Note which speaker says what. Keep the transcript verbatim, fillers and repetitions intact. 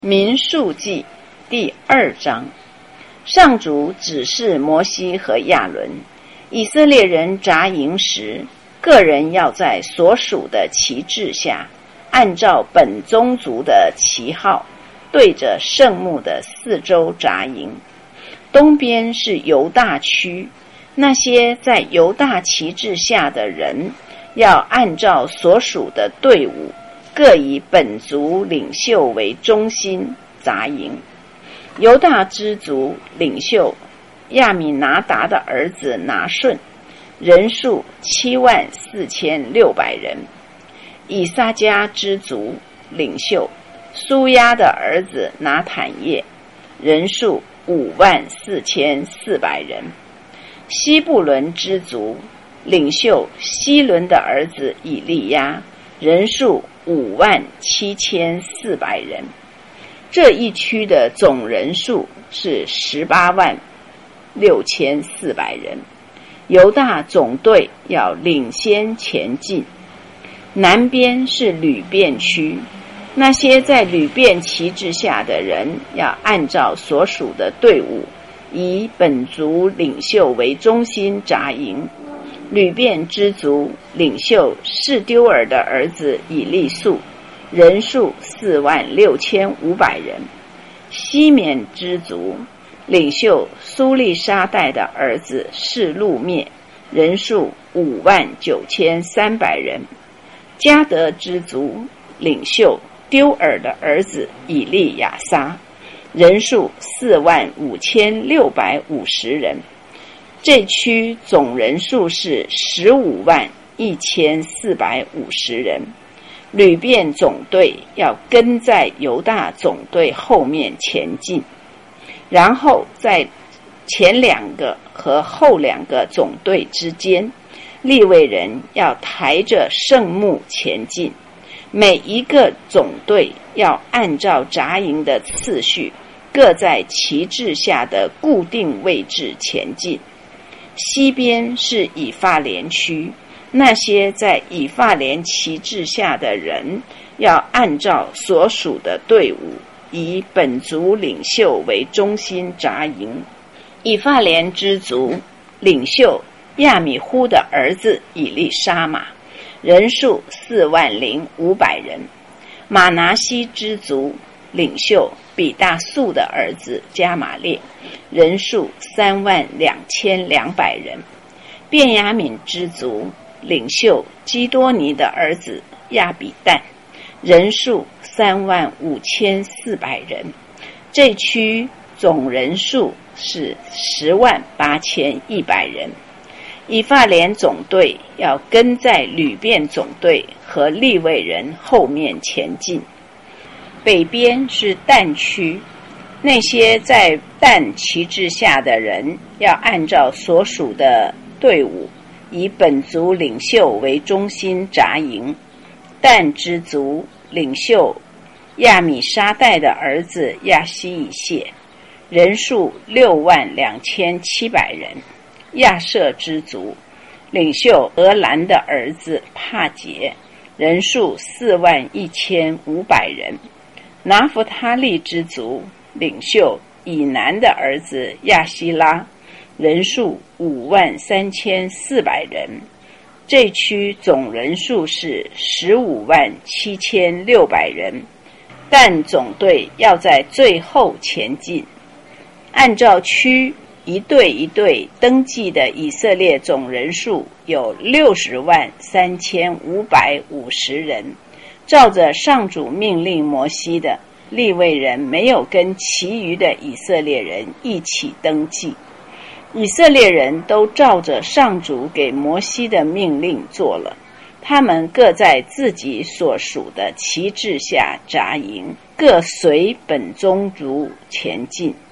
Speaker 1: 民数记第二章，上主指示摩西和亚伦，以色列人扎营时，个人要在所属的旗帜下，按照本宗族的旗号，对着圣幕的四周扎营。东边是犹大区，那些在犹大旗帜下的人，要按照所属的队伍，各以本族领袖为中心扎营。犹大支族领袖亚米拿达的儿子拿顺，人数七万四千六百人。以撒迦支族领袖苏亚的儿子拿坦叶，人数五万四千四百人。西布伦支族领袖希伦的儿子以利亚，人数五万七千四百人。这一区的总人数是十八万六千四百人。犹大总队要领先前进。南边是吕遍区，那些在吕遍旗帜下的人要按照所属的队伍，以本族领袖为中心扎营。吕遍支族领袖示丢尔的儿子以利素，人数四万六千五百人。西缅支族领袖苏利沙代的儿子示路灭，人数五万九千三百人。迦得支族领袖丢尔的儿子以利亚撒，人数四万五千六百五十人。这区总人数是十五万一千四百五十人。吕遍总队要跟在犹大总队后面前进，然后在前两个和后两个总队之间，利未人要抬着圣幕前进。每一个总队要按照扎营的次序，各在旗帜下的固定位置前进。西边是以法莲区，那些在以法莲旗帜下的人要按照所属的队伍，以本族领袖为中心扎营。以法莲支族领袖亚米忽的儿子以利沙玛，人数四万零五百人。马拿西支族领袖比大素的儿子加玛列，人数三万两千两百人。便雅悯支族领袖基多尼的儿子亚比旦，人数三万五千四百人。这区总人数是十万八千一百人。以法莲总队要跟在吕遍总队和利未人后面前进。北边是但区，那些在但旗帜下的人要按照所属的队伍，以本族领袖为中心扎营。但支族领袖亚米沙代的儿子亚希以谢，人数六万两千七百人。亚舍支族领袖俄兰的儿子帕杰，人数四万一千五百人。拿弗他利支族领袖以南的儿子亚希拉，人数五万三千四百人。这区总人数是十五万七千六百人，但总队要在最后前进。按照区一队一队登记的以色列总人数有六十万三千五百五十人。照着上主命令摩西的，利未人没有跟其余的以色列人一起登记。以色列人都照着上主给摩西的命令做了，他们各在自己所属的旗帜下扎营，各随本宗族前进。